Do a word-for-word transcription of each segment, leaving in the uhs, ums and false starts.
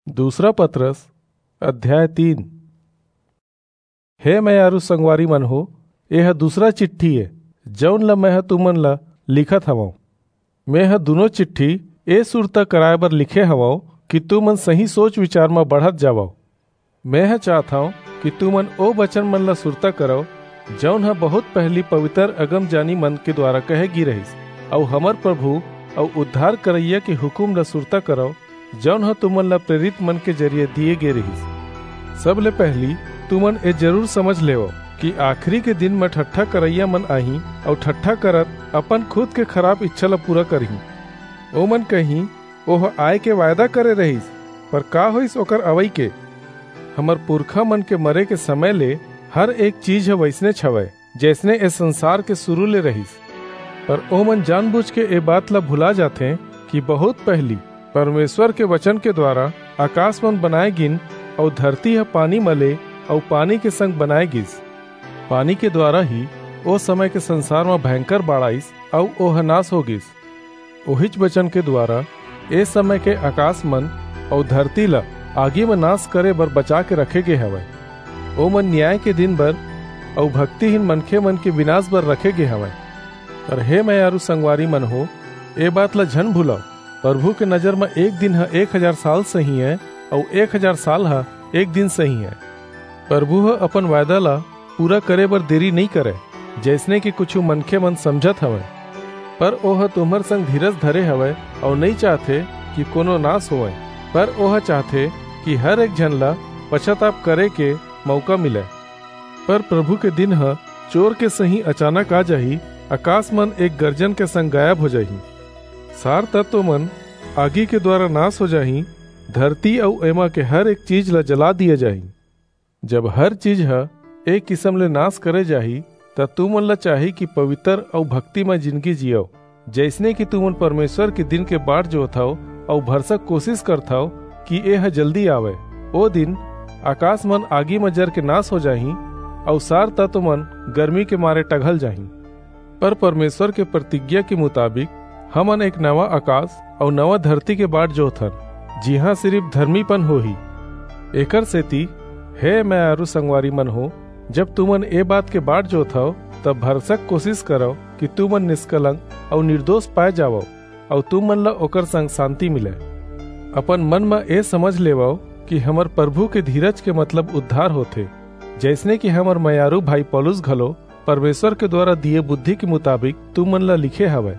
दूसरा पत्रस अध्याय तीन। हे मयारू संगवारी मन हो, यह दूसरा चिट्ठी है जौन ला मैं तुमन ला लिखत हवं। मैं ह दोनों चिट्ठी ए सुरता कराए बर लिखे हवं कि तुमन सही सोच विचार में बढ़त जावो। मैं ह चाहता हूँ कि तुमन ओ वचन मन ला सुरता करो जौन ह बहुत पहली पवित्र अगम जानी मन के द्वारा कहे गी रहीस, और हमर प्रभु और उद्धार करैया के हुकुम ला सुरता करो जौन ह तुमन ला प्रेरित मन के जरिए दिए गे रहीस। सब ले पहली तुमन ए जरूर समझ लेवो कि आखिरी के दिन में ठट्ठा करैया मन आही और ठट्ठा करत अपन खुद के खराब इच्छा ला पूरा करही। ओ मन कहीं ओह आय के वायदा करे रहीस, पर का होइस ओकर अवई के। हमर पुरखा मन के मरे के समय ले हर एक चीज है वैसने छवय जैसने ए संसार के शुरू ले रहीस, पर ओ मन जानबूझ के ए बात ला भुला जाते कि बहुत पहली परमेश्वर के वचन के द्वारा आकाश मन बनाए गिन और धरती है पानी मले और पानी के संग बनाए गिस। पानी के द्वारा ही ओ समय के संसार में भयंकर बाढ़ आइस और ओह नाश हो गिस। ओहिच वचन के द्वारा ए समय के आकाश मन और धरती ला आगे में नाश करे बर बचा के रखे गे हवय। ओ मन न्याय के दिन बर और भक्तिहीन मनखे मन के विनाश बर रखे गे हवय। पर हे मयारू संगवारी मन हो, ए बात ला झन भूलाओ, प्रभु के नजर में एक दिन है एक हजार साल सही है और एक हजार साल है एक दिन सही है। प्रभु ह अपन वायदा ला पूरा करे बर देरी नहीं करे जैसने कि कुछ मनखे मन समझत हवय, पर ओह तुम्हर संग धीरज धरे हवय और नहीं चाहते कि कोनो नाश होए, पर ओह चाहते कि हर एक जन ला पश्चाताप करे के मौका मिले। पर प्रभु के दिन ह चोर के सही अचानक आ जाही, आकाश मन एक गर्जन के संग गायब हो जाही, सार तत्व मन आगी के द्वारा नाश हो जाही, धरती और एमा के हर एक चीज ला जला दिए जाही। जब हर चीज है एक किस्म ले नाश करे जाही त तुमन ला चाही कि पवित्र और भक्ति में जिंदगी जियो, जैसने कि तुमन परमेश्वर के दिन के बाट जोथाओ और भरसक कोशिश करथाओ कि यह जल्दी आवे। ओ दिन आकाश मन आगी में जर के नाश हो जाही और सार तत्व मन गर्मी के मारे टघल जाही। पर परमेश्वर के प्रतिज्ञा के मुताबिक हमन एक नवा आकाश और नवा धरती के बाट जोथन, जी हाँ सिर्फ धर्मीपन हो ही। एकर सेती हे मयारू संगवारी मन हो, जब तुमन ए बात के बाट जोथाओ तब भरसक कोशिश करो कि तुमन निष्कलंक और निर्दोष पाए जावो और तुमन ला ओकर संग शांति मिले। अपन मन में ए समझ लेवो कि हमर प्रभु के धीरज के मतलब उद्धार होथे, जैसने कि हमर मयारू भाई पौलुस घलो परमेश्वर के द्वारा दिए बुद्धि के मुताबिक तुमन ला लिखे हवय।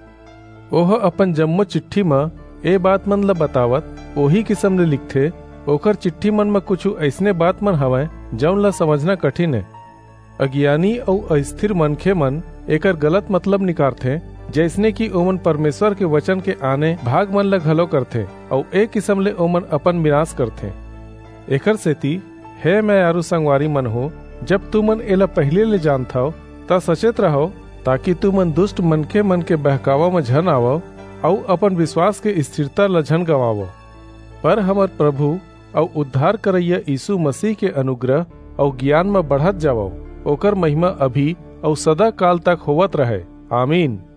ओह अपन जम्मो चिट्ठी में ए बात मन ला बतावत ओही किस्म ले लिखथे। ओकर चिट्ठी मन में कुछ ऐसने बात मन हवय जौन ला समझना कठिन है। अज्ञानी और अस्थिर मनखे मन एकर गलत मतलब निकारथे, जैसने कि ओमन परमेश्वर के वचन के आने भाग मन ला घलो करथे और एक किस्म ले ओमन अपन विनाश करथे। एकर सेती हे मयारू संगवारी मन हो, जब तुमन एला पहले ले जानथाओ ता सचेत रहो, ताकि तुमन दुष्ट मनखे मन के बहकावा में झन आवो और अपन विश्वास के स्थिरता ला झन गवावो। पर हमर प्रभु और उद्धार करैया यीशु मसीह के अनुग्रह और ज्ञान में बढ़त जावो। ओकर महिमा अभी और सदा काल तक होवत रहे। आमीन।